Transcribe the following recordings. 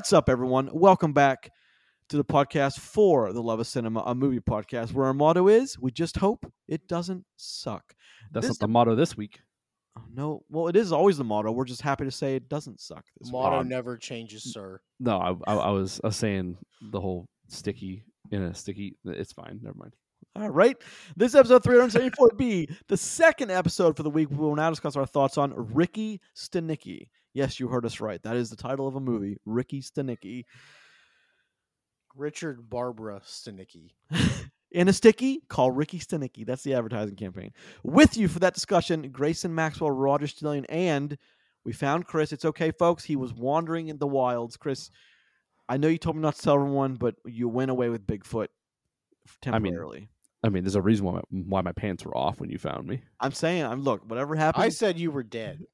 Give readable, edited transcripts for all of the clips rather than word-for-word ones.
What's up, everyone? Welcome back to the podcast for the Love of Cinema, a movie podcast where our motto is, we just hope it doesn't suck. That's not the motto this week. No, well, it is always the motto. We're just happy to say it doesn't suck this week. Motto never changes, sir. No, I was saying the whole sticky in a sticky. It's fine. Never mind. All right. This episode 374B, the second episode for the week. We will now discuss our thoughts on Ricky Stanicky. Yes, you heard us right. That is the title of a movie, Ricky Stanicky. Richard Barbara Stanicky. In a sticky, call Ricky Stanicky. That's the advertising campaign. With you for that discussion, Grayson Maxwell, Roger Stillian, and we found Chris. It's okay, folks. He was wandering in the wilds. Chris, I know you told me not to tell everyone, but you went away with Bigfoot temporarily. I mean, there's a reason why my pants were off when you found me. I'm saying, look, whatever happened. I said you were dead.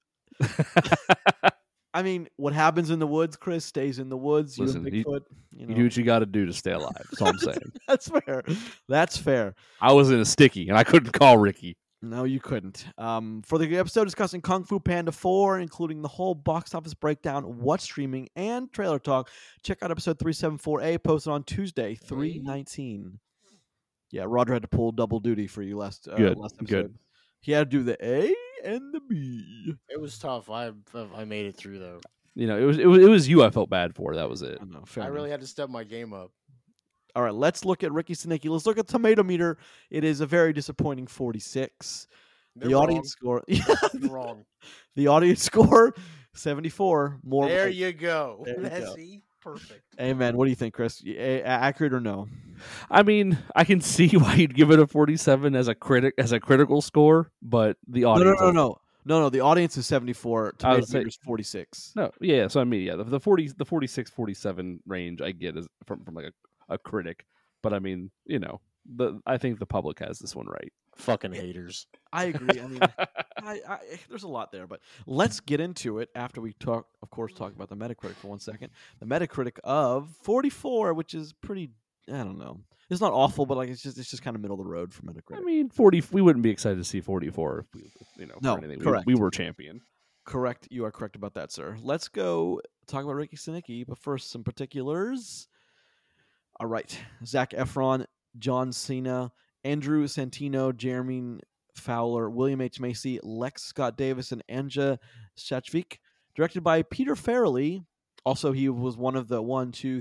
I mean, what happens in the woods, Chris, stays in the woods. Listen, you and Bigfoot, you do what you got to do to stay alive. That's all I'm saying. That's fair. That's fair. I was in a sticky, and I couldn't call Ricky. No, you couldn't. For the episode discussing Kung Fu Panda 4, including the whole box office breakdown, what's streaming, and trailer talk, check out episode 374A, posted on Tuesday, 3/19. Yeah, Roger had to pull double duty for you last episode. Good. He had to do the A and the B. It was tough. I made it through though. You know, it was you I felt bad for. That was it. I know, I really had to step my game up. All right, let's look at Ricky Stanicky. Let's look at Tomato Meter. It is a very disappointing 46. They're the wrong. audience score. You're wrong. The audience score 74. More. There you go. There you go. See? Perfect. Amen. What do you think, Chris? Accurate or no? I mean, I can see why you'd give it a 47 as a critical score, but the audience. No. The audience is 74. Tomato Meter is 46. No, yeah. So I mean, yeah, the 46, 47 range I get is from like a critic, but I mean, you know, I think the public has this one right. Fucking haters. I agree. I mean, there's a lot there, but let's get into it after we talk about the Metacritic for 1 second. The Metacritic of 44, which is pretty. I don't know. It's not awful, but like it's just kind of middle of the road for Metacritic. I mean, 40. We wouldn't be excited to see 44 if no, for anything. Correct. We were champion. Correct. You are correct about that, sir. Let's go talk about Ricky Stanicky, but first some particulars. All right, Zac Efron, John Cena, Andrew Santino, Jeremy Fowler, William H. Macy, Lex Scott Davis, and Anja Shachvik. Directed by Peter Farrelly. Also, he was one of the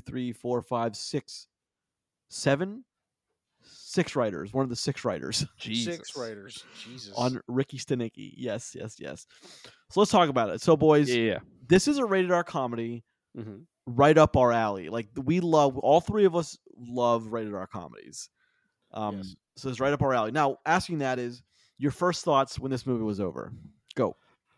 6 writers. One of the 6 writers. Jesus. 6 writers. Jesus. On Ricky Stanicky. Yes. So let's talk about it. So, boys, Yeah. This is a rated R comedy. Mm-hmm. Right up our alley. Like all 3 of us love rated R comedies. Yes. So it's right up our alley. Now, asking that is your first thoughts when this movie was over. Go.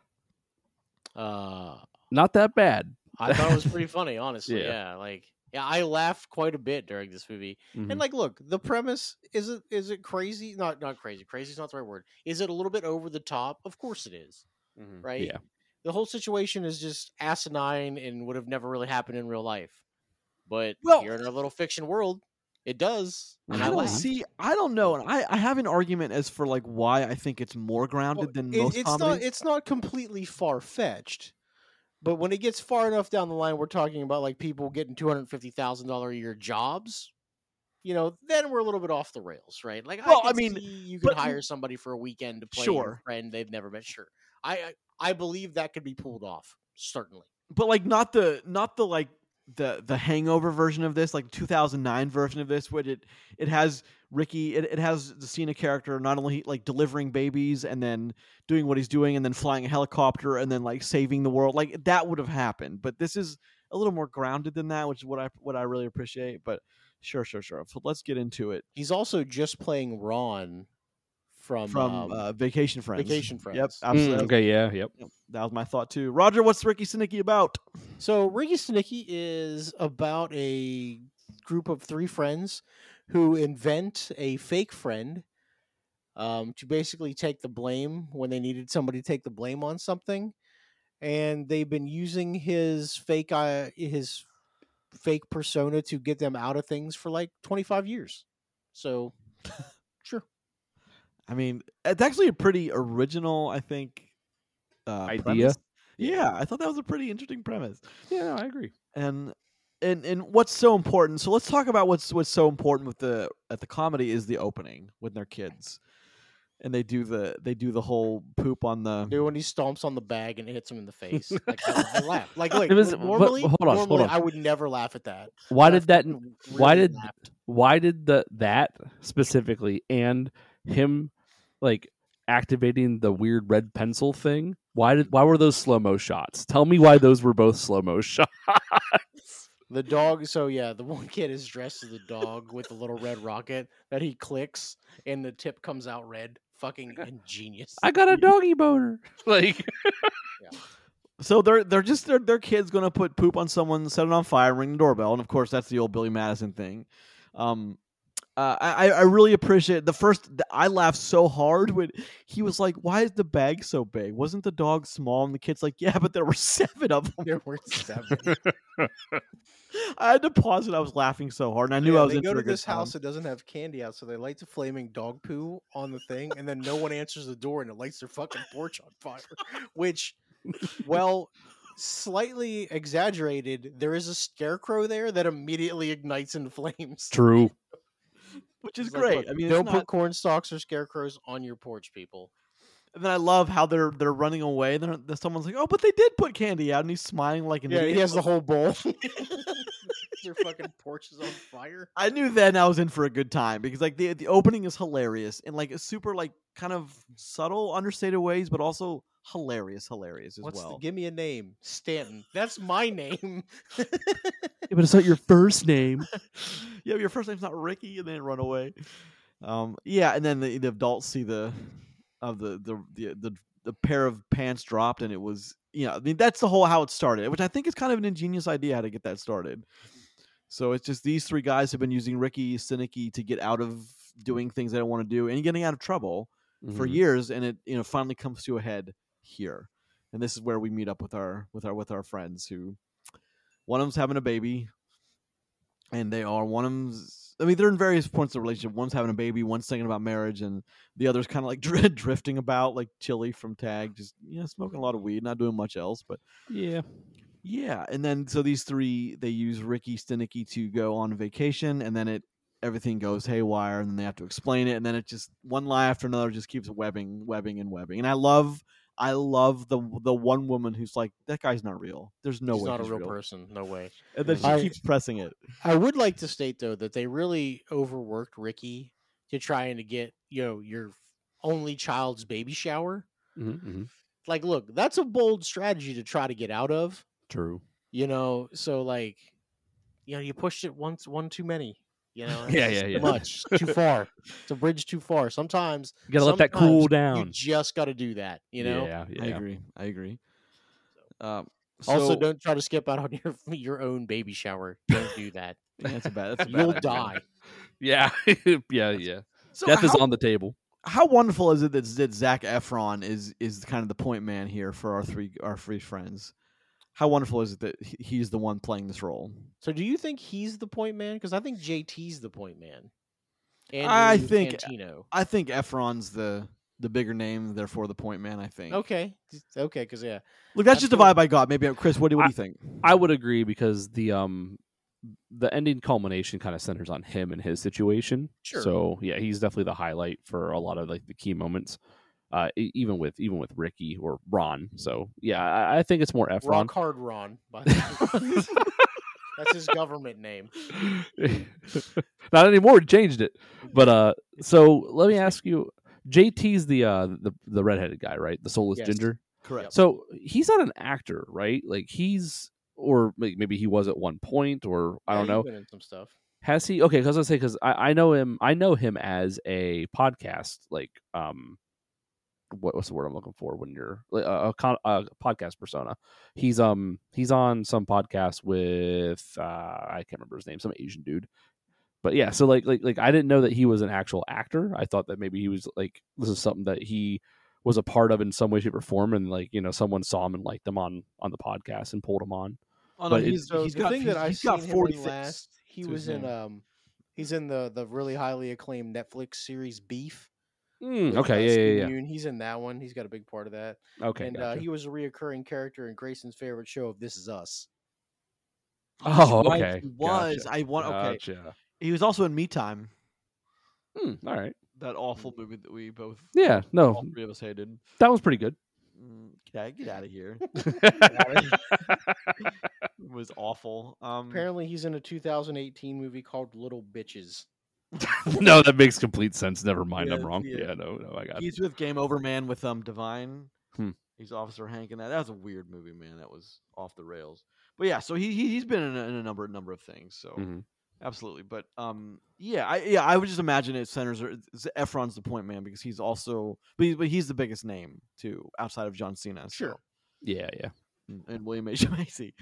Not that bad. I thought it was pretty funny, honestly. Yeah. Yeah, I laughed quite a bit during this movie. Mhm. And look, the premise is it crazy? Not crazy. Crazy is not the right word. Is it a little bit over the top? Of course it is. Mhm. Right? Yeah. The whole situation is just asinine and would have never really happened in real life. But here in our little fiction world, it does. And I don't know. And I have an argument as for why I think it's more grounded than most comedies. It's not completely far-fetched. But when it gets far enough down the line, we're talking about people getting $250,000 a year jobs. Then we're a little bit off the rails, right? You could hire somebody for a weekend to play your friend they've never met. Sure, I believe that could be pulled off, certainly. But not the Hangover version of this, 2009 version of this, where it has Ricky, it has the Cena character not only delivering babies and then doing what he's doing and then flying a helicopter and then saving the world. That would have happened. But this is a little more grounded than that, which is what I really appreciate. But sure. So let's get into it. He's also just playing Ron from Vacation Friends. Vacation Friends. Yep, absolutely. Okay, yeah, yep. That was my thought too. Roger, what's Ricky Stanicky about? So Ricky Stanicky is about a group of 3 friends who invent a fake friend to basically take the blame when they needed somebody to take the blame on something. And they've been using his fake persona to get them out of things for 25 years. So, sure. I mean, it's actually a pretty original, I think, idea. Premise. Yeah, I thought that was a pretty interesting premise. Yeah, no, I agree. And and what's so important. So let's talk about what's so important with the comedy is the opening with their kids, and they do the whole poop on the. Dude, when he stomps on the bag and it hits him in the face, like I laugh. Like It was- but normally, hold on. I would never laugh at that. Why But I did that? fucking Why really did laughed. why did that specifically and him like activating the weird red pencil thing? Why were those slow-mo shots? Tell me why those were both slow-mo shots. The dog? So yeah, the one kid is dressed as the dog with the little red rocket that he clicks, and the tip comes out red. Fucking ingenious. I got a doggy boner. Like So they're just their kid's gonna put poop on someone, set it on fire, ring the doorbell, and of course that's the old Billy Madison thing. I really appreciate I laughed so hard when he was like, "Why is the bag so big? Wasn't the dog small?" And the kid's like, "Yeah, but there were 7 of them." There were 7. I had to pause it. I was laughing so hard, and I knew I was They in go for to a good this house time. that doesn't have candy out, so they light the flaming dog poo on the thing, and then no one answers the door, and it lights their fucking porch on fire. Which, well, slightly exaggerated. There is a scarecrow there that immediately ignites in flames. true. Which is It's like, great. look, I mean, don't it's put not. corn stalks or scarecrows on your porch, people. And then I love how they're running away. Then someone's like, "Oh, but they did put candy out," and he's smiling like an Yeah, idiot. he has the whole bowl. Their fucking porch is on fire. I knew then I was in for a good time because like the opening is hilarious in like a super like kind of subtle, understated ways, but also hilarious as well. Give me a name, Stanton. That's my name. Yeah, but it's not your first name. Yeah, your first name's not Ricky, and then run away. Yeah, and then the adults see the pair of pants dropped, and it was I mean that's the whole how it started, which I think is kind of an ingenious idea how to get that started. So it's just these 3 guys have been using Ricky Stenicki to get out of doing things they don't want to do and getting out of trouble for Mhm. years, and it finally comes to a head here, and this is where we meet up with our friends who one of them's having a baby, and one of them's. I mean, they're in various points of the relationship. One's having a baby, one's thinking about marriage, and the other's kind of like drifting about, like Chili from Tag, just smoking a lot of weed, not doing much else. But Yeah. yeah, and then so these 3 they use Ricky Stenicki to go on vacation, and then everything goes haywire, and then they have to explain it, and then it just one lie after another just keeps webbing, and I love the one woman who's like, that guy's not real. There's no He's way not a he's real person. No way. and then she I- keeps pressing it. I would like to state though that they really overworked Ricky to trying to get your only child's baby shower. Mhm. Like, look, that's a bold strategy to try to get out of. True. So like, you pushed it one too many. Yeah, It's yeah, just yeah. too much, too far. It's a bridge too far. Sometimes You gotta let that cool You down. just got to do that. Yeah. I agree. Also, So- don't try to skip out on your own baby shower. Don't do that. Yeah, that's a bad You'll idea. die. Yeah. Yeah. So Death is how- on the table. How wonderful is it that Zac Efron is kind of the point man here for our three friends? How wonderful is it that he's the one playing this role? So, do you think he's the point man? Because I think JT's the point man. I Andrew think- Santino. I think Efron's the bigger name, therefore the point man. I think. Okay, because Look, that's That's just a cool. vibe I got. Maybe Chris, what do you think? I would agree because the ending culmination kind of centers on him and his situation. Sure. So yeah, he's definitely the highlight for a lot of like the key moments. Even with Ricky or Ron. So yeah, I think it's more Efron. Rock Hard Ron. By the way. That's his government name. Not anymore. He changed it. But so let me ask you, JT's the redheaded guy, right? The soulless Yes. ginger. Correct. So he's not an actor, right? Like or maybe he was at one point, or I don't Yeah, know. he's been in some stuff. Has he? Okay, because I know him. I know him as a podcast, like what's the word I'm looking for when you're a podcast persona. He's on some podcast with I can't remember his name, some Asian dude. But yeah, so like I didn't know that he was an actual actor. I thought that maybe he was like this is something that he was a part of in some way, shape, or form, and like someone saw him and liked him on the podcast and pulled him on. Oh, no, but he's So he's the got thing that I he's got seen 40 him in things last, he to was his in name. he's in the really highly acclaimed Netflix series Beef. Okay, yeah. Yoon. He's in that one. He's got a big part of that. Okay, And gotcha. he was a reoccurring character in Grayson's favorite show of This Is Us. Oh, Right, okay. he was. Gotcha. I want. Okay, Gotcha. he was also in Me Time, All right. that awful movie that we both, Yeah. No, all three of us hated. that was pretty good. Get out of here. It was awful. Apparently, he's in a 2018 movie called Little Bitches. No, that makes complete sense. Never mind. I'm Yeah, wrong. yeah. Yeah. No, I got it. he's with Game Over Man with Divine. Hmm. He's Officer Hank in that. That was a weird movie, man. That was off the rails. But yeah, so he's been in a number of things. So Mhm. absolutely. But I would just imagine it centers. Efron's the point man because he's also, but he's the biggest name too outside of John Cena. Sure. So. Yeah. Yeah. And William H. Macy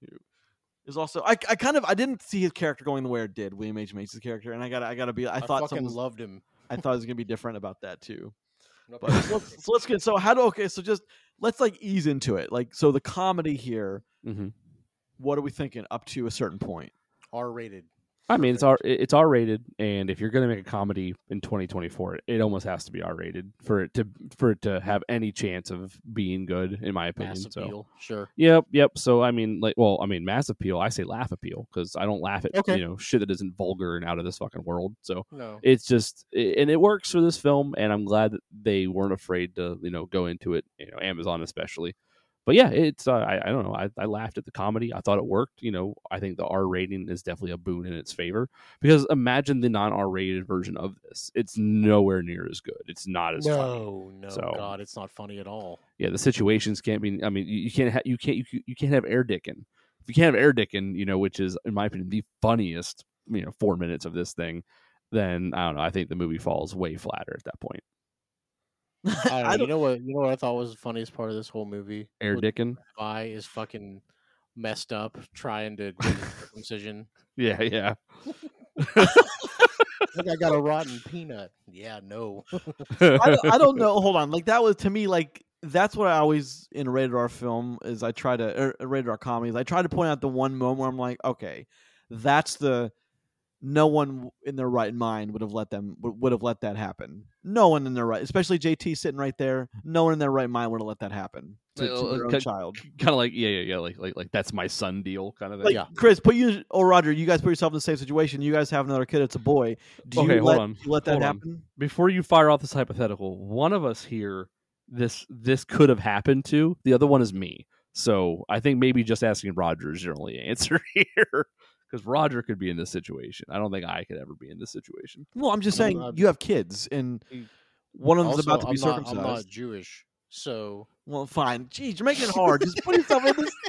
is also. I didn't see his character going the way it did. William H. Macy's character, and I gotta be. I thought fucking loved him. I thought it was gonna be different about that too. Nope. But let's get. So so just let's like ease into it. Like so, the comedy here. Mm-hmm. What are we thinking up to a certain point? R-rated. I mean, it's R rated, and if you're going to make a comedy in 2024, it almost has to be R rated for it to have any chance of being good, in my opinion. Mass So, appeal. Sure. yep. So I mean, mass appeal. I say laugh appeal because I don't laugh at shit that isn't vulgar and out of this fucking world. So No. it's just, and it works for this film, and I'm glad that they weren't afraid to go into it. Amazon especially. But yeah, it's I don't know. I laughed at the comedy. I thought it worked. I think the R rating is definitely a boon in its favor because imagine the non-R rated version of this. It's nowhere near as good. It's not as funny. No, So- God, it's not funny at all. Yeah, the situations can't be. I mean, you can't have air dicking. If you can't have air dicking, which is in my opinion the funniest 4 minutes of this thing, then I don't know. I think the movie falls way flatter at that point. I don't know. You know what I thought was the funniest part of this whole movie? Air Was dicking. Guy is fucking messed up trying to get his circumcision. Yeah. I think I got a rotten peanut. Yeah, no. I don't know. Hold on. Like that was to me like that's what I always in a rated R film is I try to rated R comedies. I try to point out the one moment where I'm like, okay, that's the no one in their right mind would have let that happen. No one in their right, especially JT sitting right there. No one in their right mind would have let that happen to their own child. Kind of like like that's my son deal kind of thing. Like Yeah. Chris, Roger, you guys put yourself in the same situation. You guys have another kid. It's a boy. Do you let that happen? Before you fire off this hypothetical, one of us here, this could have happened to. The other one is me. So I think maybe just asking Roger is your only answer here. Because Roger could be in this situation. I don't think I could ever be in this situation. Well, I'm just saying you have kids, and one of them's Also, about to be I'm circumcised. I'm not Jewish, so Well, fine. Jeez, you're making it hard. Just put yourself in this.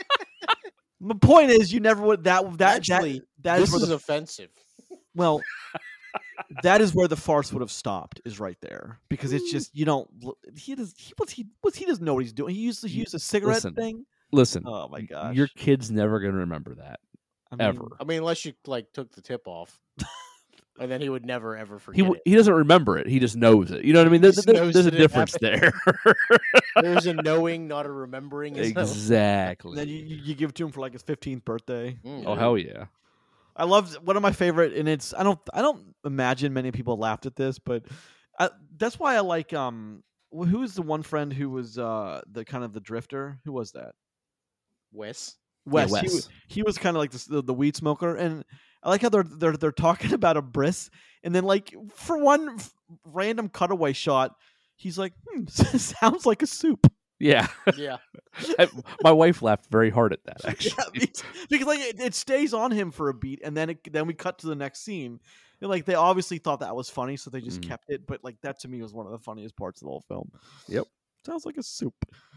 The point is, you never would that actually that this is where is the offensive. well, that is where the farce would have stopped. Is right there because it's just you don't. He doesn't know what he's doing. He used a cigarette thing. Listen. Oh my gosh. Your kid's never going to remember that. Ever. I mean, unless you took the tip off, and then he would never ever forget it. He doesn't remember it. He just knows it. You know what I mean? There's a difference there. There's a knowing, not a remembering. Exactly. And then you give it to him for like his 15th birthday. Oh hell yeah! I love one of my favorite, and it's I don't imagine many people laughed at this, but that's why I like who's the one friend who was the kind of the drifter? Who was that? Wes. Wes. Yeah, Wes. He was kind of like the weed smoker, and I like how they're talking about a bris, and then like for one random cutaway shot, he's like, sounds like a soup. Yeah, Yeah. My wife laughed very hard at that actually. Yeah, because like it stays on him for a beat, and then we cut to the next scene. And, like they obviously thought that was funny, so they just kept it. But like that to me was one of the funniest parts of the whole film. Yep, sounds like a soup.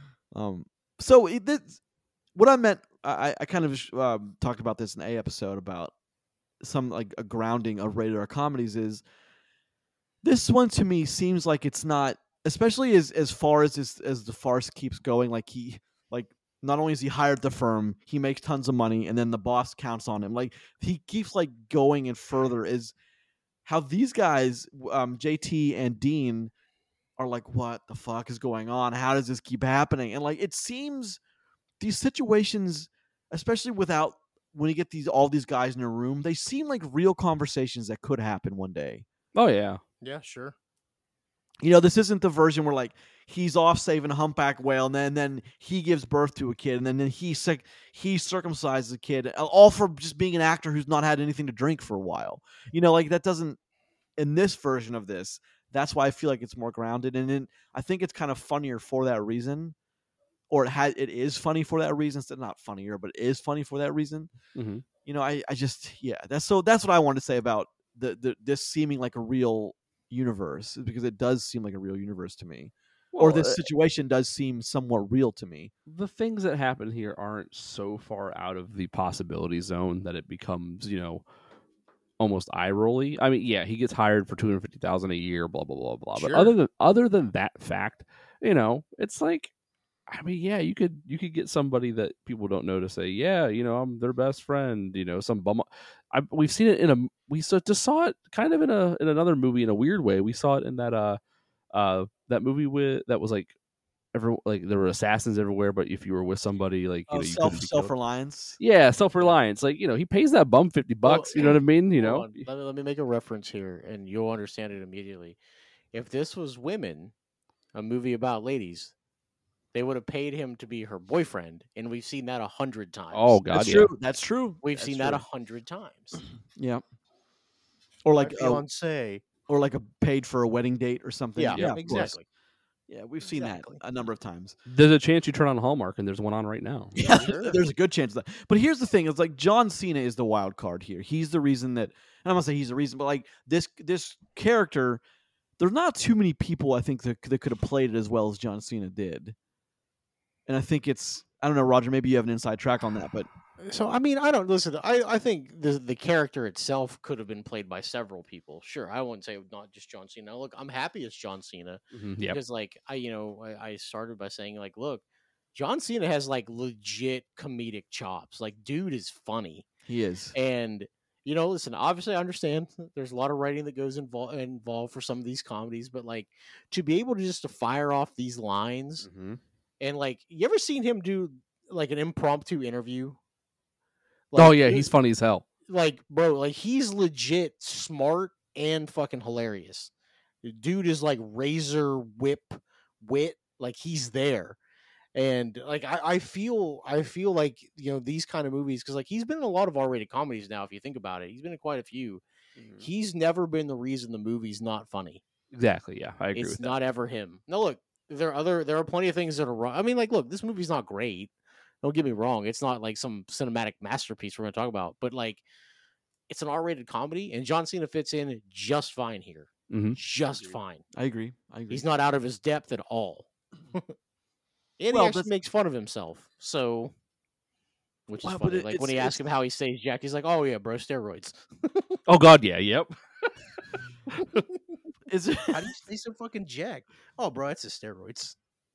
So what I meant, I kind of talked about this in a episode about some like a grounding of rated R comedies. Is this one to me seems like it's not, especially as far as the farce keeps going. Like not only is he hired the firm, he makes tons of money, and then the boss counts on him. Like he keeps like going and further. Is how these guys, JT and Dean, are like, what the fuck is going on? How does this keep happening? And like it seems these situations, especially when you get all these guys in a room, they seem like real conversations that could happen one day. Oh yeah. Yeah, sure. You know, this isn't the version where like he's off saving a humpback whale, and then he gives birth to a kid, and then he circumcises a kid, all for just being an actor who's not had anything to drink for a while. Like that doesn't, in this version of this. That's why I feel like it's more grounded, and then I think it's kind of funnier for that reason, or it is funny for that reason. Instead, not funnier, but it is funny for that reason. Mm-hmm. I just that's what I wanted to say about this seeming like a real universe, because it does seem like a real universe to me, or this situation does seem somewhat real to me. The things that happen here aren't so far out of the possibility zone that it becomes, almost eye rolly. I mean, yeah, he gets hired for $250,000 a year, blah blah blah blah. Sure. But other than that fact, it's like, I mean, yeah, you could get somebody that people don't know to say, yeah, I'm their best friend. Some bum. We've seen it we just saw it kind of in another movie in a weird way. We saw it in that movie that was like. There were assassins everywhere, but if you were with somebody, like you couldn't be self-reliance. Yeah, self-reliance. Like he pays that bum $50. You know what I mean? Let me make a reference here, and you'll understand it immediately. If this was Women, a movie about ladies, they would have paid him to be her boyfriend, and we've seen that 100 times. Oh God, that's yeah. true. That's true. We've seen that 100 times. Yeah. Or like fiance, or like a paid for a wedding date or something. Yeah, exactly. Yeah, we've seen that a number of times. There's a chance you turn on Hallmark and there's one on right now. Yeah, sure. There's a good chance of that. But here's the thing: it's like John Cena is the wild card here. He's the reason that, and I'm not saying he's the reason, but like this character, there's not too many people I think that could have played it as well as John Cena did. And I think I don't know, Roger. Maybe you have an inside track on that, but. So I mean, I think the character itself could have been played by several people. Sure, I wouldn't say not just John Cena. Look, I'm happy it's John Cena because like I started by saying like, look, John Cena has like legit comedic chops. Like, dude is funny. He is. And listen, obviously I understand there's a lot of writing that goes involved for some of these comedies, but like to be able to just to fire off these lines and like, you ever seen him do like an impromptu interview? Like, oh yeah, he's funny as hell. Like, bro, like he's legit smart and fucking hilarious. The dude is like razor whip wit, like he's there. And like I feel like these kind of movies, because like he's been in a lot of R-rated comedies now. If you think about it, he's been in quite a few. He's never been the reason the movie's not funny. Exactly. Yeah, I agree. It's with not ever him. No, look, there are plenty of things that are wrong. I mean, like, look, this movie's not great. Don't get me wrong. It's not like some cinematic masterpiece we're going to talk about, but like it's an R-rated comedy, and John Cena fits in just fine here. Just fine. I agree. He's not out of his depth at all. And he actually makes fun of himself. So, which is funny. Like when he asks him how he stays jacked, he's like, "Oh yeah, bro, steroids." Oh God, yeah, yep. How do you stay so fucking jacked? Oh, bro, it's the steroids.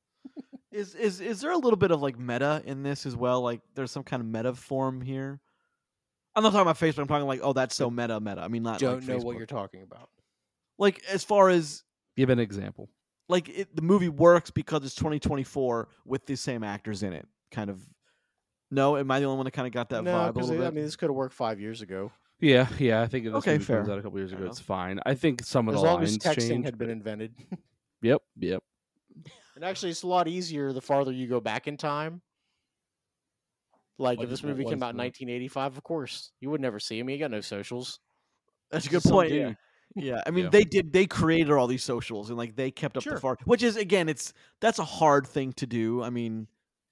Is there a little bit of like meta in this as well? Like there's some kind of meta form here. I'm not talking about Facebook. I'm talking like, oh, that's so meta. I mean, not. Don't like know Facebook. what you're talking about. Like as far as give an example. Like the movie works because it's 2024 with the same actors in it. Kind of. No, am I the only one that kind of got that vibe a little bit? I mean, this could have worked 5 years ago. Yeah. I think if this movie fair. comes out a couple years ago, it's fine. I think some of as the long lines as texting changed, had been invented. Yep. And actually, it's a lot easier the farther you go back in time. Like if this movie came out in 1985, of course you would never see him. He got no socials. That's a good point. Yeah. I mean, they created all these socials and like they kept up the far, which is again, that's a hard thing to do. I mean,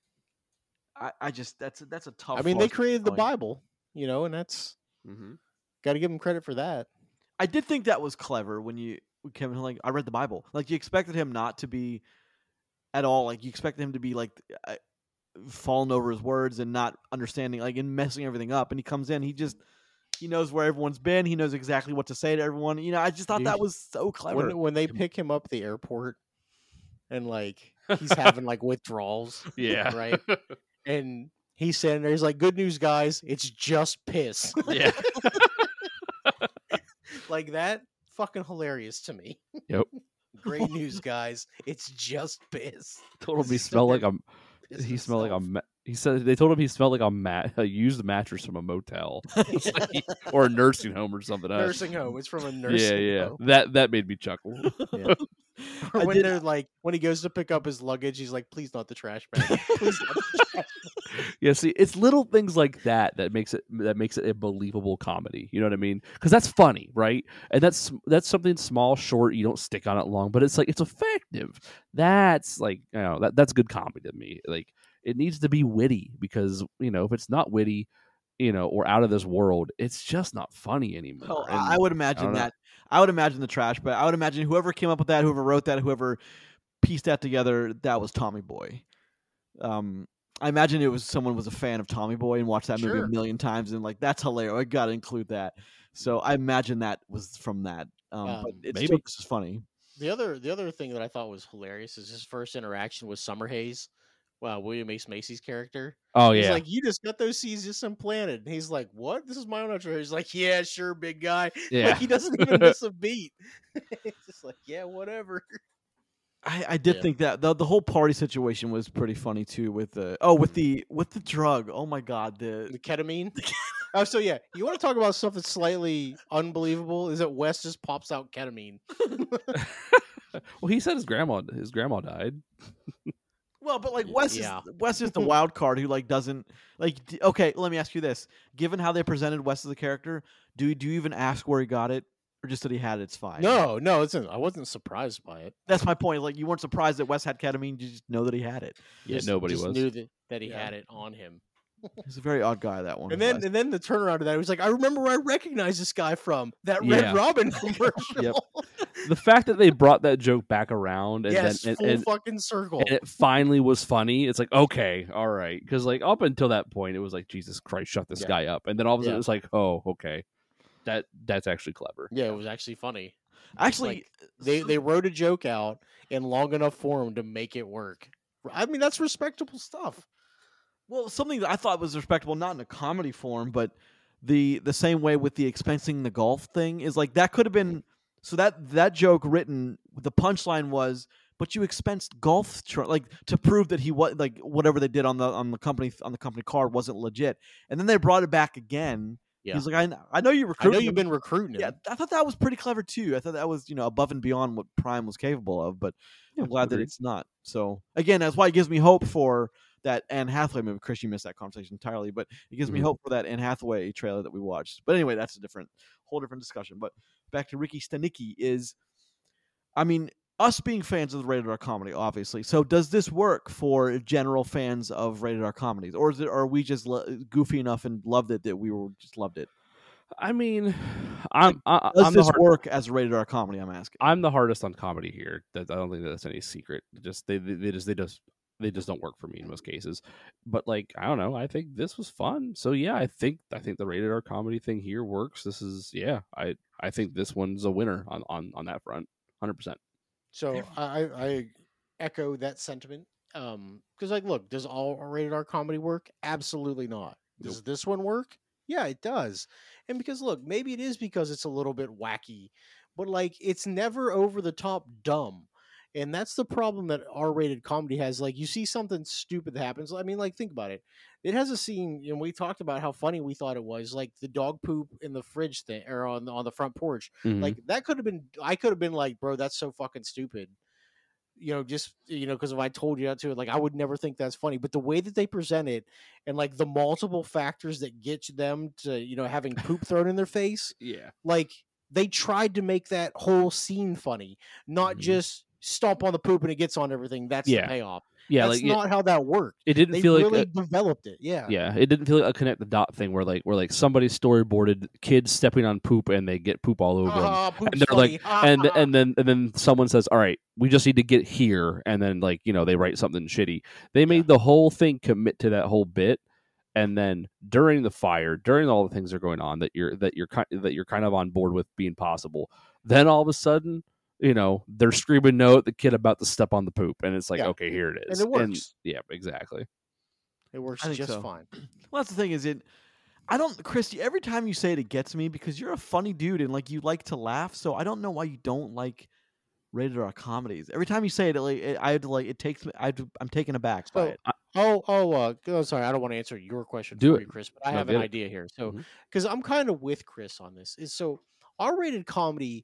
I just that's a tough. I mean, they created the Bible, and that's got to give them credit for that. I did think that was clever when Kevin, like, I read the Bible. Like, you expected him not to be at all. Like, you expected him to be like falling over his words and not understanding, like, and messing everything up. And he comes in, he knows where everyone's been. He knows exactly what to say to everyone. I just thought that was so clever. When they pick him up at the airport and like he's having like withdrawals, yeah, right, and he's sitting there, he's like, "Good news, guys, it's just piss." Yeah, like that, fucking hilarious to me. Yep. Great news, guys, it's just piss. Told him he smelled like he smelled like a. He said they told him he smelled like a used mattress from a motel or a nursing home or something. Nursing home. It's from a nursing home. Yeah. That made me chuckle. Yeah. Or I when did. they're like, when he goes to pick up his luggage, he's like, "Please not the trash bag. Please not the trash bag." Yeah, see, it's little things like that makes it a believable comedy. You know what I mean? Because that's funny, right? And that's something small, short. You don't stick on it long, but it's like it's effective. That's like that's good comedy to me. Like it needs to be witty because if it's not witty, or out of this world, it's just not funny anymore. Oh, And I would I imagine don't know. that. I would imagine the trash bag. I would imagine whoever came up with that, whoever wrote that, whoever pieced that together, that was Tommy Boy. I imagine it was someone was a fan of Tommy Boy and watched that movie a Sure. million times and like that's hilarious. I got to include that. So I imagine that was from that. But it's still Maybe. just as funny. The other thing that I thought was hilarious is his first interaction with Summer Hayes. Wow, William Ace Macy's character. Oh He's yeah, like, "You just got those seeds just implanted." And he's like, "What? This is my own intro." He's like, "Yeah, sure, big guy." yeah. Like he doesn't even miss a beat. It's just like, "Yeah, whatever." I did Yeah. think that the whole party situation was pretty funny too with the with the drug. Oh my god, The ketamine. Oh, so yeah, you want to talk about something slightly unbelievable? Is that Wes just pops out ketamine? Well, he said his grandma died. well, but like Wes Yeah. is the wild card who like doesn't like. Okay, let me ask you this: given how they presented Wes as a character, do you even ask where he got it, or just that he had it? It's fine. No, I wasn't surprised by it. That's my point. Like you weren't surprised that Wes had ketamine; you just know that he had it. Yeah, Just- nobody just was. knew that he Yeah. had it on him. He's a very odd guy. That one. And then Wes. and then the turnaround of that, he was like, "I remember where I recognized this guy from that Yeah. Red Robin commercial." Yep. The fact that they brought that joke back around and Yes, then full fucking circle. and it finally was funny. It's like, okay, all right, because like up until that point, it was like, Jesus Christ, shut this Yeah. guy up, and then all of a sudden Yeah. it's like, oh, okay, that's actually clever. Yeah, it was actually funny. Actually, They wrote a joke out in long enough form to make it work. I mean, that's respectable stuff. well, something that I thought was respectable, not in a comedy form, but the same way with the expensing the golf thing is like that could have been so that joke written. The punchline was, but you expensed golf like to prove that he was like whatever they did on the company card wasn't legit, and then they brought it back again. Yeah. He's like, I know you I recruited. know you've him. been recruiting him. Yeah, I thought that was pretty clever too. I thought that was above and beyond what Prime was capable of. But Yeah, I'm glad that agreed. it's not. So again, that's why it gives me hope for that Anne Hathaway movie. Chris, you missed that conversation entirely, but it gives me Mhm. hope for that Anne Hathaway trailer that we watched. But anyway, that's a whole different discussion. But back to Ricky Stenicki is, I mean, us being fans of the rated R comedy, obviously. So does this work for general fans of rated R comedies, or are we just goofy enough and loved it that we just loved it? I mean, Does I'm this work as a rated R comedy? I'm asking. I'm the hardest on comedy here. I don't think that's any secret. Just they just don't work for me in most cases. But like I don't know. I think this was fun. So yeah, I think the rated R comedy thing here works. This is I think this one's a winner on that front, 100%. So I echo that sentiment. Because like, look, does all rated R comedy work? Absolutely not. Does this one work? Yeah, it does. And because look, maybe it is because it's a little bit wacky, but like it's never over the top dumb. And that's the problem that R-rated comedy has. Like you see something stupid that happens. I mean, like think about it. It has a scene, and we talked about how funny we thought it was, like the dog poop in the fridge thing or on the front porch. Mhm. Like that could have been. I could have been like, bro, that's so fucking stupid. Just because if I told you that to it, like I would never think that's funny. But the way that they present it, and like the multiple factors that get them to having poop thrown in their face, Yeah. like they tried to make that whole scene funny, not Mhm. just stomp on the poop and it gets on everything. That's Yeah. the payoff. Yeah, That's like not how that worked. it didn't They feel really like developed it. Yeah. yeah, it didn't feel like a connect the dot thing where like somebody storyboarded kids stepping on poop and they get poop all over them. Ah, poop's And they're funny. like, and then someone says, "All right, we just need to get here," and then like they write something shitty. They made the whole thing commit to that whole bit, and then during the fire, during all the things that are going on that you're kind of on board with being possible. Then all of a sudden, they're screaming no at the kid about to step on the poop, and it's like, Yeah. okay, here it is, And it works. yeah, exactly. It works I think just so. fine. Well, that's the thing. I don't, Christy. Every time you say it, it gets me because you're a funny dude and like you like to laugh. So I don't know why you don't like rated R comedies. Every time you say it, I had to like it takes me. I'm taken aback by So, it. sorry, I don't want to answer your question Do for it. you, Chris, but I No, have an get it. idea here. So, Mhm. because I'm kind of with Chris on this, is so R-rated comedy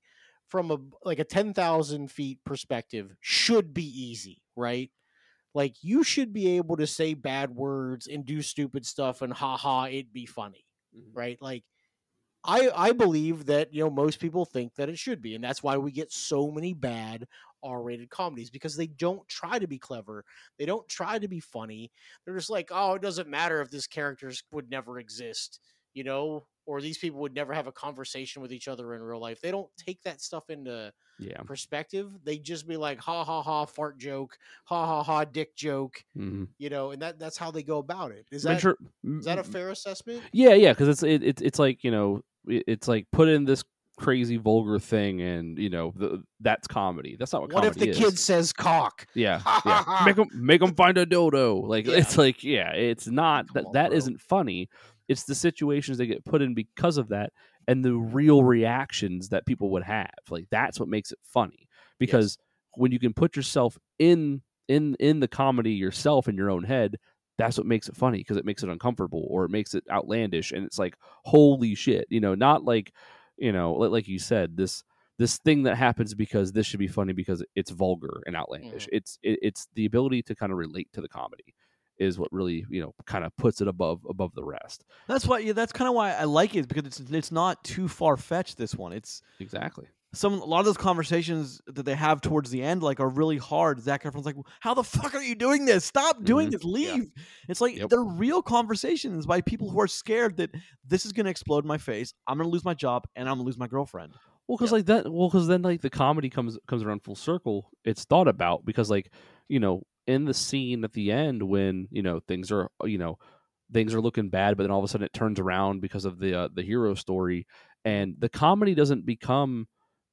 from a 10,000 feet perspective should be easy, right? Like you should be able to say bad words and do stupid stuff and haha, it'd be funny, right? Like I believe that most people think that it should be, and that's why we get so many bad R-rated comedies because they don't try to be clever, they don't try to be funny. They're just like, oh, it doesn't matter if this characters would never exist, or these people would never have a conversation with each other in real life. They don't take that stuff into perspective. They just be like, ha ha ha, fart joke, ha ha ha, dick joke, and that's how they go about it. Is that a fair assessment? Yeah, because it's like it's like put in this crazy vulgar thing, and that's comedy. That's not what comedy is. What if the kid says cock? Yeah. Make them find a dildo. Like it's like it's not that isn't funny. It's the situations they get put in because of that, and the real reactions that people would have. Like that's what makes it funny. Because when you can put yourself in the comedy yourself in your own head, that's what makes it funny, because it makes it uncomfortable or it makes it outlandish, and it's like, holy shit, not like like you said, this thing that happens because this should be funny because it's vulgar and outlandish. It's the ability to kind of relate to the comedy is what really kind of puts it above the rest. That's why that's kind of why I like it, because it's not too far fetched. This one, it's exactly. A lot of those conversations that they have towards the end, like, are really hard. Zac Efron's like, "How the fuck are you doing this? Stop doing this! Leave!" Yeah. It's like they're real conversations by people who are scared that this is going to explode in my face. I'm going to lose my job and I'm going to lose my girlfriend. Well, because like that. Well, because then like the comedy comes around full circle. It's thought about because like in the scene at the end when things are looking bad, but then all of a sudden it turns around because of the hero story, and the comedy doesn't become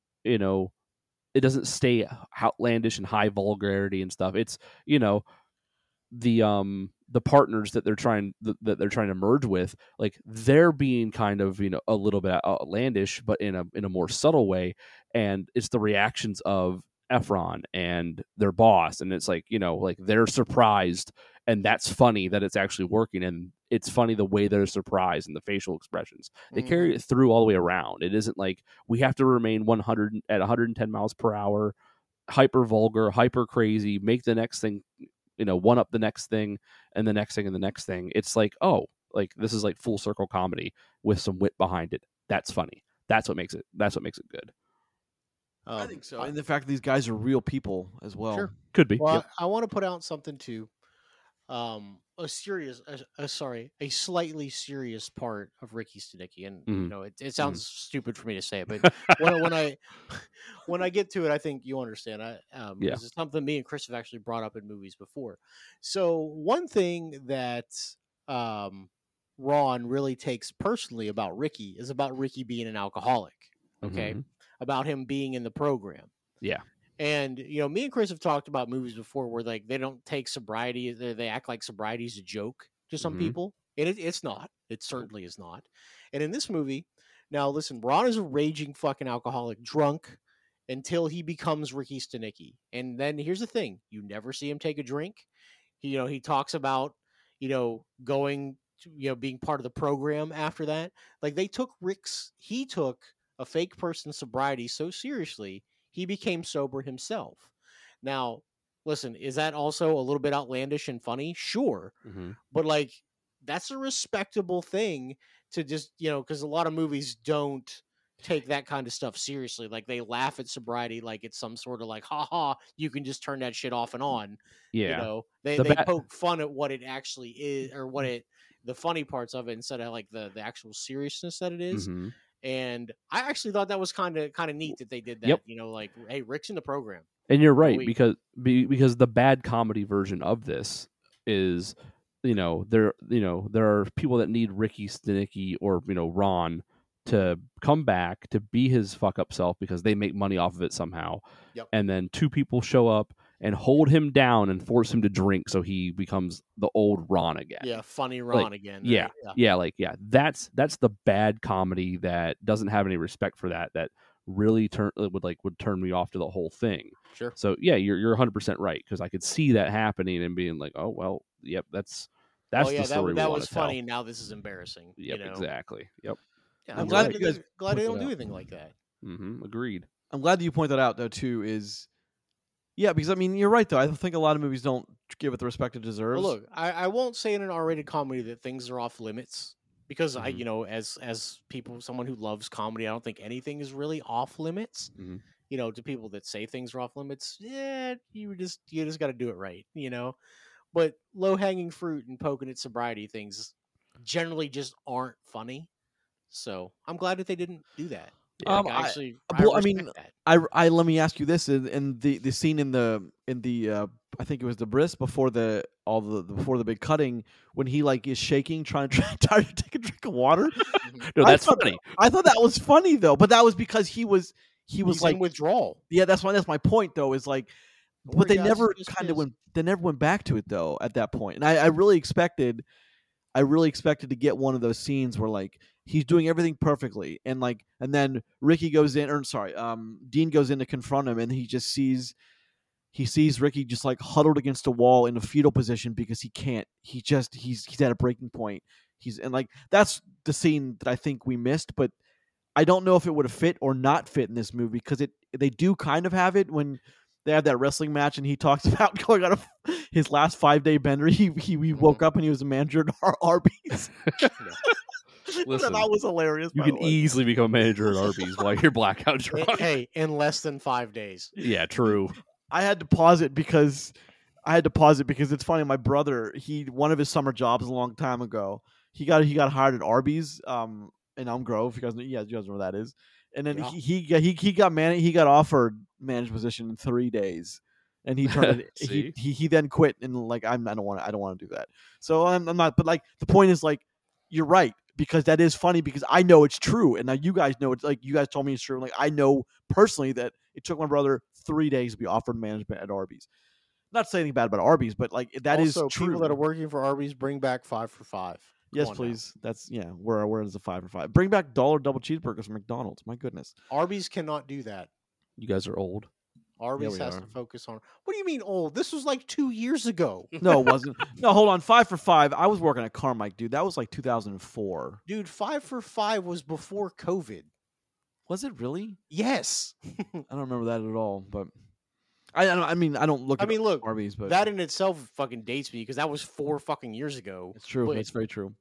it doesn't stay outlandish and high vulgarity and stuff. It's the partners that they're trying to merge with, like they're being kind of a little bit outlandish, but in a more subtle way, and it's the reactions of Efron and their boss, and it's like like they're surprised, and that's funny that it's actually working, and it's funny the way they're surprised and the facial expressions. They carry it through all the way around. It isn't like we have to remain 110 miles per hour, hyper vulgar, hyper crazy, make the next thing one up the next thing and the next thing and the next thing. It's like, oh, like this is like full circle comedy with some wit behind it. That's funny. That's what makes it good. I think so. And the fact that these guys are real people as well. Sure. Could be. Well, I want to put out something too. A slightly serious part of Ricky Stenicki, and it sounds stupid for me to say it, but when I get to it, I think you understand. Because it's something me and Chris have actually brought up in movies before. So one thing that Ron really takes personally about Ricky is about Ricky being an alcoholic. Okay, about him being in the program. Yeah. And me and Chris have talked about movies before where like they don't take sobriety, they act like sobriety is a joke to some people, and it's not. It certainly is not. And in this movie, now listen, Ron is a raging fucking alcoholic, drunk until he becomes Ricky Stenicki. And then here's the thing: you never see him take a drink. He talks about going to being part of the program after that. Like he took a fake person's sobriety so seriously. He became sober himself. Now, listen, is that also a little bit outlandish and funny? Sure. But like, that's a respectable thing to just, because a lot of movies don't take that kind of stuff seriously. Like they laugh at sobriety like it's some sort of like, haha, you can just turn that shit off and on. Yeah. They poke fun at what it actually is, or the funny parts of it, instead of like the actual seriousness that it is. And I actually thought that was kind of neat that they did that. Like, hey, Rick's in the program. And you're right, because the bad comedy version of this is, there are people that need Ricky Stenicki or Ron to come back to be his fuck up self because they make money off of it somehow. Yep. And then two people show up and hold him down and force him to drink so he becomes the old Ron again. Yeah, funny Ron again. Right? Yeah. That's the bad comedy that doesn't have any respect for that really would turn me off to the whole thing. Sure. So yeah, you're 100% right, because I could see that happening and being like, oh well, yep, that's the story. That was funny. Tell. Now this is embarrassing. Yep, exactly. Yep. Yeah, I'm glad they don't do anything like that. Agreed. I'm glad that you point that out though too. Because I mean you're right though. I think a lot of movies don't give it the respect it deserves. Well, look, I won't say in an R-rated comedy that things are off limits because I, Mhm. as someone who loves comedy, I don't think anything is really off limits. Mhm. To people that say things are off limits, yeah, you just got to do it right, But low hanging fruit and poking at sobriety things generally just aren't funny. So I'm glad that they didn't do that. Yeah. Like I I well, I respect mean, that. I let me ask you this: in the scene in the I think it was the bris before before the big cutting when he like is shaking trying to take a drink of water. Mhm. No, that's funny. I thought that was funny though, but that was because he was He's like in withdrawal, yeah, that's my point though is like or but he got just pissed. they never went back to it though at that point. And I really expected to get one of those scenes where like he's doing everything perfectly and like and then Ricky goes in or sorry, Dean goes in to confront him and he sees Ricky just like huddled against a wall in a fetal position because he can't. He's at a breaking point. He's and like that's the scene that I think we missed, but I don't know if it would have fit or not fit in this movie because they do kind of have it when they have that wrestling match and he talks about going on his last 5-day bender. He woke up and he was a manager at Arby's. Listen, that was hilarious. You by can the way. easily become a manager at Arby's while you're blackout drunk. Hey, in less than 5 days. Yeah, true. I had to pause it because it's funny. My brother, one of his summer jobs a long time ago, he got hired at Arby's in Elm Grove. You guys know where that is. And then Yeah. he got offered management position in 3 days, and he turned it. See? he then quit and like I don't want to do that. So I'm not. But like the point is like you're right because that is funny because I know it's true, and now you guys know it's like you guys told me it's true. Like I know personally that it took my brother 3 days to be offered management at Arby's. Not saying anything bad about Arby's, but like that is Also, true. people that are working for Arby's bring back 5 for 5. Yes, please. That's where is the 5 for 5? Bring back dollar double cheeseburgers from McDonald's. My goodness. Arby's cannot do that. You guys are old. Arby's we has are. to focus on. What do you mean old? This was like 2 years ago. No, it wasn't. No, hold on. 5 for 5. I was working at Carmike, dude. That was like 2004. Dude, 5 for 5 was before COVID. Was it really? Yes. I don't remember that at all. But I don't look. I at mean, look, Arby's, but that in itself fucking dates me because that was 4 fucking years ago. it's true. But It's very true.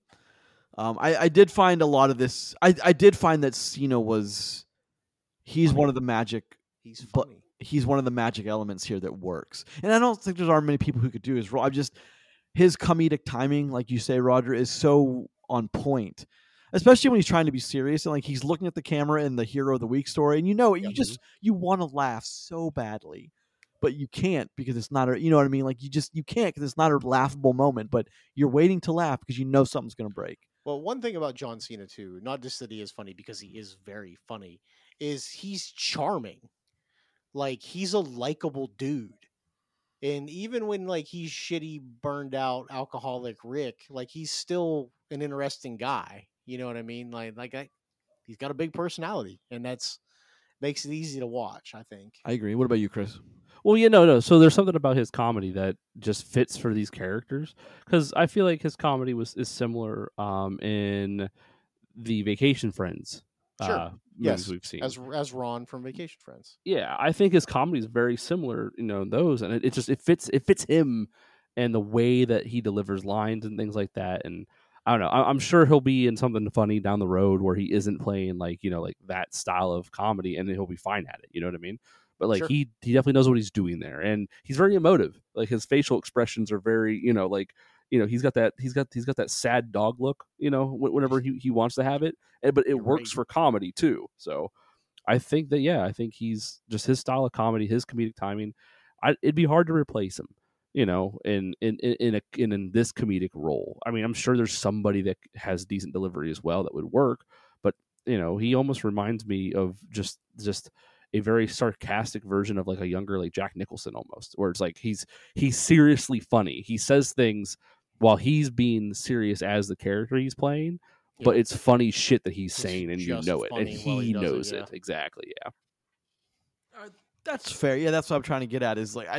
I did find a lot of this. I did find that Cena was. He's Funny. one of the magic. he's but- funny. He's one of the magic elements here that works. And I don't think there are many people who could do his role. His comedic timing, like you say, Roger, is so on point. Especially when he's trying to be serious and like he's looking at the camera in the Hero of the Week story, and you want to laugh so badly, but you can't because it's not you know what I mean? Like you can't because it's not a laughable moment, but you're waiting to laugh because you know something's gonna break. Well, one thing about John Cena too, not just that he is funny because he is very funny, is he's charming. Like he's a likable dude. And even when like he's shitty, burned out, alcoholic Rick, like he's still an interesting guy. You know what I mean? He's got a big personality, and that's makes it easy to watch, I think. I agree. What about you, Chris? Well, no. So there's something about his comedy that just fits for these characters because I feel like his comedy is similar in the Vacation Friends Sure. movies Yes, we've seen. as Ron from Vacation Friends. Yeah, I think his comedy is very similar, those, and it fits him and the way that he delivers lines and things like that. And I don't know, I'm sure he'll be in something funny down the road where he isn't playing like that style of comedy, and he'll be fine at it. You know what I mean? But like Sure. he definitely knows what he's doing there, and he's very emotive. Like his facial expressions are very he's got that sad dog look. Whenever he wants to have it, but it You're works right. for comedy too. So. I think he's just his style of comedy, his comedic timing. It'd be hard to replace him, in this comedic role. I mean, I'm sure there's somebody that has decent delivery as well that would work, but he almost reminds me of just a very sarcastic version of like a younger like Jack Nicholson almost, where it's like he's seriously funny. He says things while he's being serious as the character he's playing. But it's funny shit that he's saying, and you just know it, and funny while he he does it, knows yeah. it exactly. Yeah, That's fair. Yeah, that's what I'm trying to get at. Is like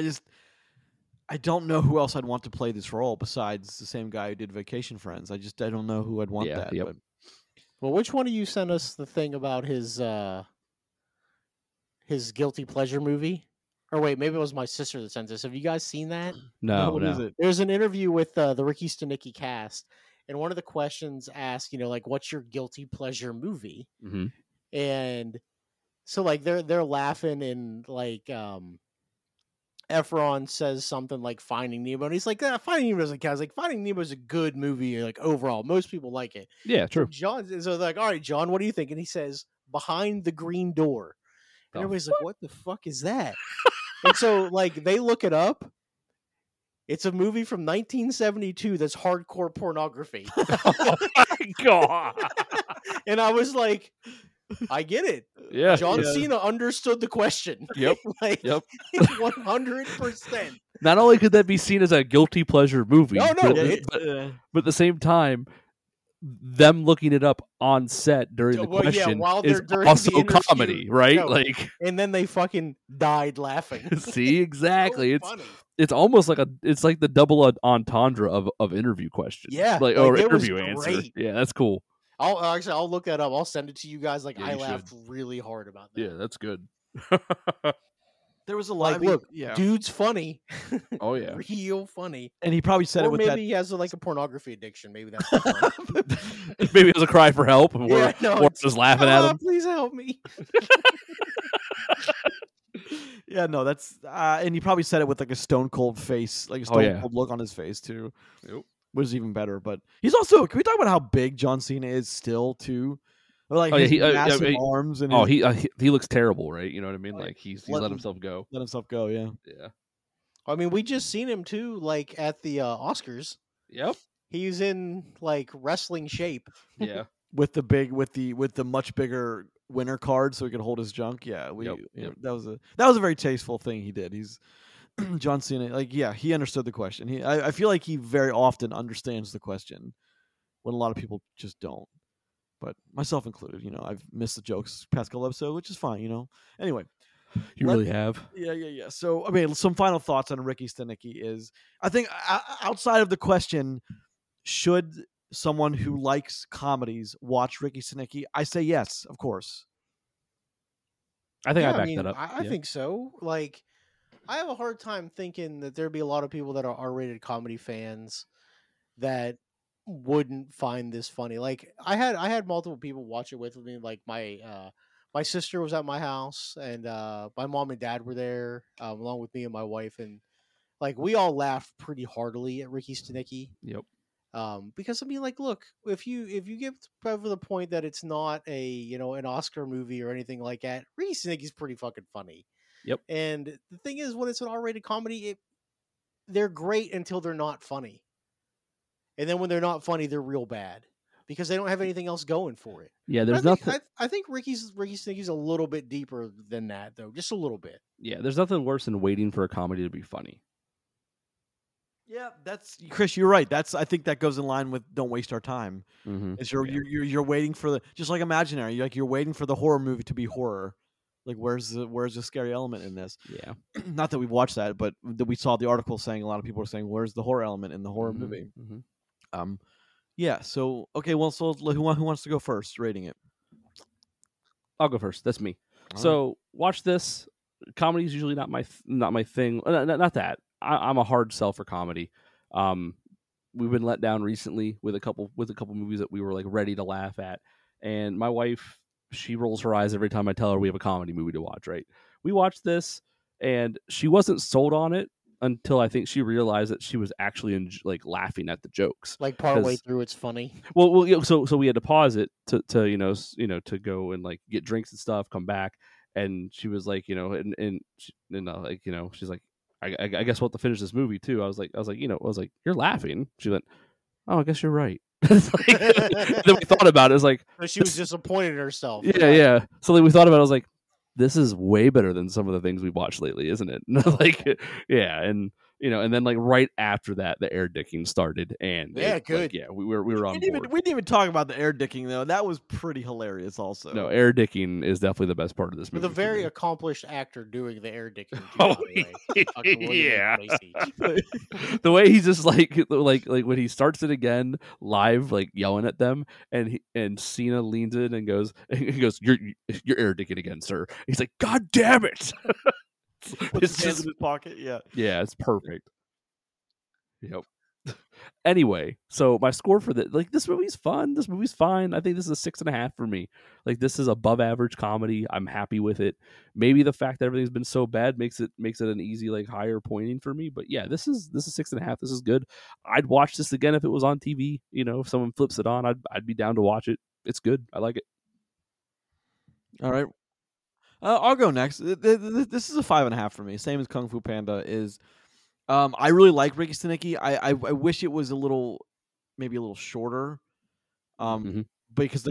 I don't know who else I'd want to play this role besides the same guy who did Vacation Friends. I don't know who I'd want Yeah, that. yep. But Well, which one of you sent us the thing about his his guilty pleasure movie. Or wait, maybe it was my sister that sent this. Have you guys seen that? No, what no. is it? There's an interview with the Ricky Stenicki cast, and one of the questions asked, like, what's your guilty pleasure movie? Mm-hmm. And so like they're laughing, and like Efron says something like Finding Nemo, and he's like, Finding Nemo doesn't count. It's like, Finding Nemo is a good movie, like overall, most people like it. Yeah, true. So they're like, all right, John, what do you think? And he says, Behind the Green Door. And everybody's like, what the fuck is that? And so like they look it up. It's a movie from 1972 that's hardcore pornography. Oh my god! And I was like, I get it. Yeah, John yeah. Cena understood the question. Yep. Like, Yep. 100%. Not only could that be seen as a guilty pleasure movie, No, but, it- but at the same time, them looking it up on set during the Well, yeah, question while is they're during the also interview. comedy, right? No. Like, And then they fucking died laughing. see, exactly. So funny. It's almost like it's like the double entendre of interview questions. Yeah, like like, or it was interview answer. great. Yeah, that's cool. I'll look that up. I'll send it to you guys. Like, Yeah, I you laughed really hard about that. Yeah, that's good. There was a lot. Like, look, yeah, dude's funny. Oh yeah. Real funny. and he probably said Or it with maybe he has like a pornography addiction. Maybe that's Maybe it was a cry for help, and Yeah, no, we're it's- just laughing at him. Please help me. yeah, no, that's and he probably said it with like a stone cold face, like a Oh, stone yeah. cold look on his face too, Yep. which is even better. But he's also. Can we talk about how big John Cena is still too? Like Oh, yeah, his he- massive he- arms and Oh, his, he looks terrible, right? You know what I mean? Like, Like he's let let him- himself go. let himself go. Yeah, Yeah. I mean, we just seen him too, like at the Oscars. Yep. He's in like wrestling shape. Yeah. with the much bigger winner card, so he could hold his junk. Yeah, Yep, you know, yep. that was a very tasteful thing he did. He's John Cena. Like, yeah, he understood the question. I feel like he very often understands the question when a lot of people just don't. But myself included, I've missed the jokes past couple episodes, which is fine, Anyway, You Let- really have. yeah. So, I mean, some final thoughts on Ricky Stenicki is, I think outside of the question, should someone who likes comedies watch Ricky Stenicki? I say yes, of course. I think I Yeah, backed mean, that up. I Yeah. think so. Like, I have a hard time thinking that there'd be a lot of people that are R-rated comedy fans that wouldn't find this funny. Like, I had multiple people watch it with me. Like my sister was at my house, and my mom and dad were there along with me and my wife, and like we all laughed pretty heartily at Ricky Stenicki. Yep. Because I mean, like, look, if you get over the point that it's not a an Oscar movie or anything like that, Ricky Stenicki's pretty fucking funny. Yep. And the thing is, when it's an R-rated comedy, they're great until they're not funny, and then when they're not funny, they're real bad because they don't have anything else going for it. Yeah, But there's I think, nothing. I think Ricky Stenicki's a little bit deeper than that, though, just a little bit. Yeah, there's nothing worse than waiting for a comedy to be funny. Yeah, that's Chris. You're right. I think that goes in line with "Don't waste our time." Mm-hmm. Is you're waiting for just like Imaginary. You're waiting for the horror movie to be horror. Like, where's the scary element in this? Yeah. Not that we've watched that, but that we saw the article saying a lot of people were saying, "Where's the horror element in the horror movie?" Mm-hmm. Yeah. So okay. Well, so who wants to go first? Rating it. I'll go first. That's me. All So watch this. Comedy is usually not my thing. Not that I'm a hard sell for comedy. We've been let down recently with a couple movies that we were like ready to laugh at, and my wife, she rolls her eyes every time I tell her we have a comedy movie to watch. Right? We watched this, and she wasn't sold on it until I think she realized that she was actually like laughing at the jokes. Like partway 'Cause- through, it's funny. Well, so we had to pause it to to go and like get drinks and stuff, come back, and she was like, she's like, I guess we'll have to finish this movie too. I was like, you're laughing. She went, oh, I guess you're right. It's like, then we thought about it. It's like, But she was disappointed in herself. yeah. So then we thought about it. I was like, this is way better than some of the things we've watched lately, isn't it? And I was like, yeah, and And then like right after that, the air dicking started, and Yeah, good. we were on board. We didn't even talk about the air dicking though. That was pretty hilarious. Also, No, air dicking is definitely the best part of this movie. With a for very me. accomplished actor doing the air dicking. Too, Oh, by the way. Fucking William yeah. H. Macy. The way he's just like when he starts it again live, like yelling at them, and Cena leans in and goes, "You're air dicking again, sir." He's like, "God damn it!" Puts his hands in his pocket. Yeah. Yeah, it's perfect. Yep. Anyway, so my score for this movie's fun. This movie's fine. I think this is a 6.5 for me. Like, this is above average comedy. I'm happy with it. Maybe the fact that everything's been so bad makes it an easy like higher pointing for me. But yeah, this is 6.5. This is good. I'd watch this again if it was on TV. If someone flips it on, I'd be down to watch it. It's good. I like it. All right. I'll go next. This is a 5.5 for me. Same as Kung Fu Panda is. I really like Ricky Stenicki. I wish it was maybe a little shorter. Because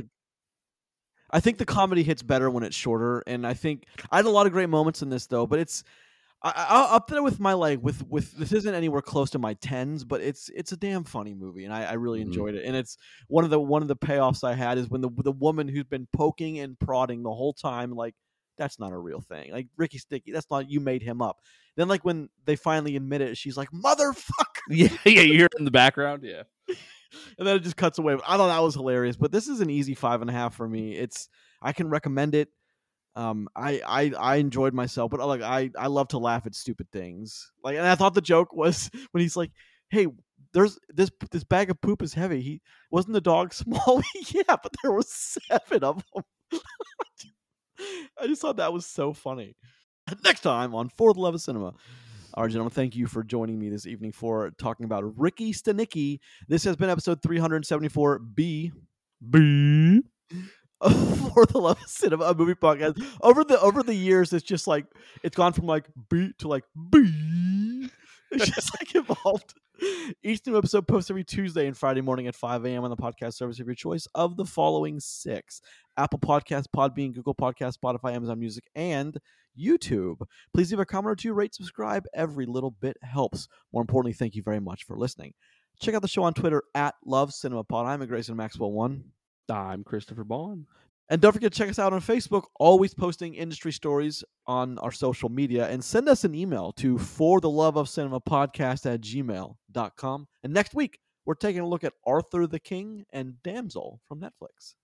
I think the comedy hits better when it's shorter, and I think I had a lot of great moments in this though. But it's I'll up there with my with this isn't anywhere close to my 10s, but it's a damn funny movie, and I really enjoyed it. And it's one of the payoffs I had is when the woman who's been poking and prodding the whole time, like, that's not a real thing. Like, Ricky Sticky, that's not, you made him up. Then like when they finally admit it, she's like, motherfucker. Yeah, you hear it in the background, yeah. And then it just cuts away. I thought that was hilarious. But this is an easy 5.5 for me. I can recommend it. I enjoyed myself, but like I love to laugh at stupid things. Like, and I thought the joke was when he's like, "Hey, there's this bag of poop is heavy. Wasn't the dog small?" Yeah, but there was 7 of them. I just thought that was so funny. Next time on For the Love of Cinema. All right, gentlemen, thank you for joining me this evening for talking about Ricky Stenicki. This has been episode 374B. For the Love of Cinema, a movie podcast. Over the years, it's just like it's gone from like B to like B. It's just like evolved. Each new episode posts every Tuesday and Friday morning at 5 a.m. on the podcast service of your choice of the following 6: Apple Podcasts, Podbean, Google Podcasts, Spotify, Amazon Music, and YouTube. Please leave a comment or 2, rate, subscribe. Every little bit helps. More importantly, thank you very much for listening. Check out the show on Twitter at LoveCinemaPod. I'm Grayson Maxwell 1. I'm Christopher Bond. And don't forget to check us out on Facebook, always posting industry stories on our social media. And send us an email to fortheloveofcinemapodcast@gmail.com. And next week, we're taking a look at Arthur the King and Damsel from Netflix.